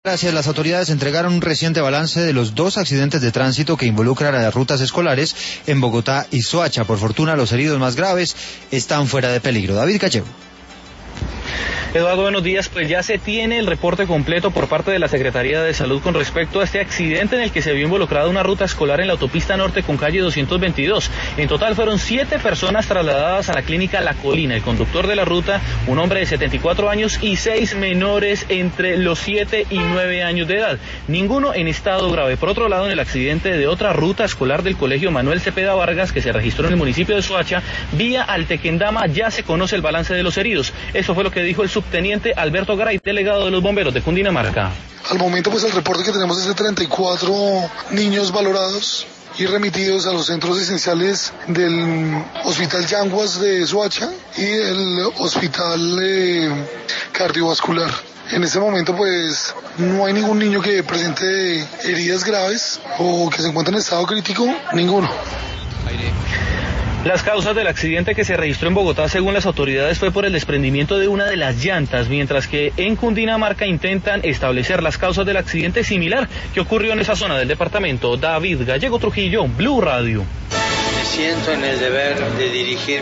Gracias. Las autoridades entregaron un reciente balance de los 2 accidentes de tránsito que involucran a las rutas escolares en Bogotá y Soacha. Por fortuna, los heridos más graves están fuera de peligro. David Gallego. Eduardo, buenos días. Pues ya se tiene el reporte completo por parte de la Secretaría de Salud con respecto a este accidente en el que se vio involucrada una ruta escolar en la autopista norte con calle 222. En total fueron 7 personas trasladadas a la clínica La Colina. El conductor de la ruta, un hombre de 74 años y 6 menores entre los 7 y 9 años de edad. Ninguno en estado grave. Por otro lado, en el accidente de otra ruta escolar del colegio Manuel Cepeda Vargas, que se registró en el municipio de Soacha, vía Altequendama, ya se conoce el balance de los heridos. Eso fue lo que dijo el subteniente Alberto Garay, delegado de los bomberos de Cundinamarca. Al momento, pues el reporte que tenemos es de 34 niños valorados y remitidos a los centros esenciales del Hospital Yanguas de Soacha y el Hospital Cardiovascular. En este momento, pues, no hay ningún niño que presente heridas graves o que se encuentre en estado crítico, ninguno. Las causas del accidente que se registró en Bogotá, según las autoridades, fue por el desprendimiento de una de las llantas, mientras que en Cundinamarca intentan establecer las causas del accidente similar que ocurrió en esa zona del departamento. David Gallego Trujillo, Blue Radio. Me siento en el deber de dirigir